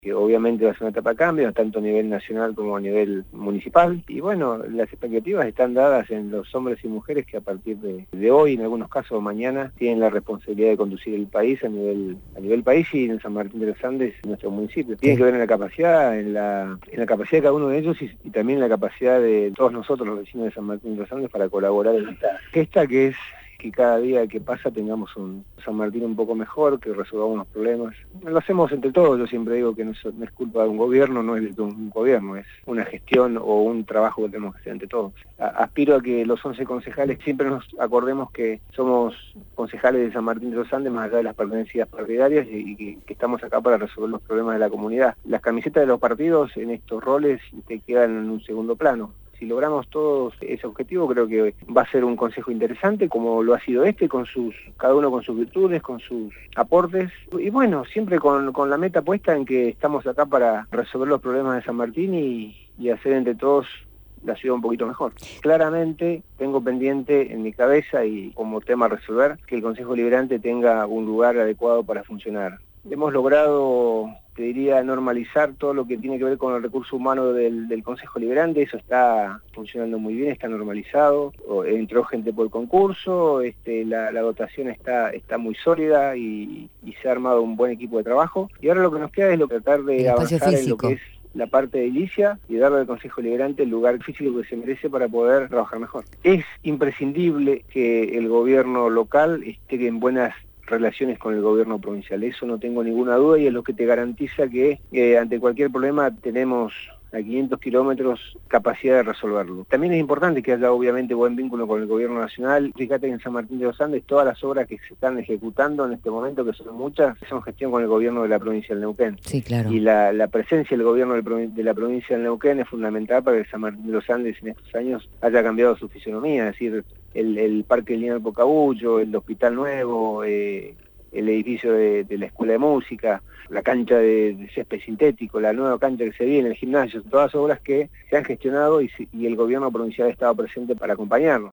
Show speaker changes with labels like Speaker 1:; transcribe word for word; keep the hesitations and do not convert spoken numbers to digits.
Speaker 1: que obviamente va a ser una etapa de cambio, tanto a nivel nacional como a nivel municipal. Y bueno, las expectativas están dadas en los hombres y mujeres que a partir de, de hoy, en algunos casos mañana, tienen la responsabilidad de conducir el país a nivel a nivel país y en San Martín de los Andes, en nuestro municipio. Tienen que ver en la capacidad, en la, en la capacidad de cada uno de ellos y, y también en la capacidad de todos nosotros, los vecinos de San Martín de los Andes, para colaborar en esta gesta que es que cada día que pasa tengamos un San Martín un poco mejor, que resolvamos los problemas. Lo hacemos entre todos, yo siempre digo que no es, no es culpa de un gobierno, no es de un gobierno, es una gestión o un trabajo que tenemos que hacer entre todos. A, aspiro a que los once concejales siempre nos acordemos que somos concejales de San Martín de los Andes, más allá de las pertenencias partidarias, y, y que, que estamos acá para resolver los problemas de la comunidad. Las camisetas de los partidos en estos roles te quedan en un segundo plano. Si logramos todos ese objetivo, creo que va a ser un consejo interesante, como lo ha sido este, con sus, cada uno con sus virtudes, con sus aportes. Y bueno, siempre con, con la meta puesta en que estamos acá para resolver los problemas de San Martín y, y hacer entre todos la ciudad un poquito mejor. Claramente tengo pendiente en mi cabeza y como tema a resolver que el Consejo Deliberante tenga un lugar adecuado para funcionar. Hemos logrado, te diría, normalizar todo lo que tiene que ver con el recurso humano del, del Consejo Deliberante. Eso está funcionando muy bien, está normalizado. O, entró gente por concurso, este, la, la dotación está, está muy sólida y, y se ha armado un buen equipo de trabajo. Y ahora lo que nos queda es lo, tratar de avanzar en lo que es la parte de edilicia y darle al Consejo Deliberante el lugar físico que se merece para poder trabajar mejor. Es imprescindible que el gobierno local esté en buenas relaciones con el gobierno provincial, eso no tengo ninguna duda y es lo que te garantiza que eh, ante cualquier problema tenemos a quinientos kilómetros capacidad de resolverlo. También es importante que haya obviamente buen vínculo con el gobierno nacional. Fíjate que en San Martín de los Andes todas las obras que se están ejecutando en este momento, que son muchas, son gestión con el gobierno de la provincia del Neuquén.
Speaker 2: Sí, claro.
Speaker 1: Y la, la presencia del gobierno del, de la provincia del Neuquén es fundamental para que San Martín de los Andes en estos años haya cambiado su fisonomía, es decir, el, el Parque Lineal Pocabullo, el Hospital Nuevo, eh, el edificio de, de la Escuela de Música, la cancha de, de césped sintético, la nueva cancha que se viene, el gimnasio, todas obras que se han gestionado y, y el gobierno provincial ha estado presente para acompañarnos.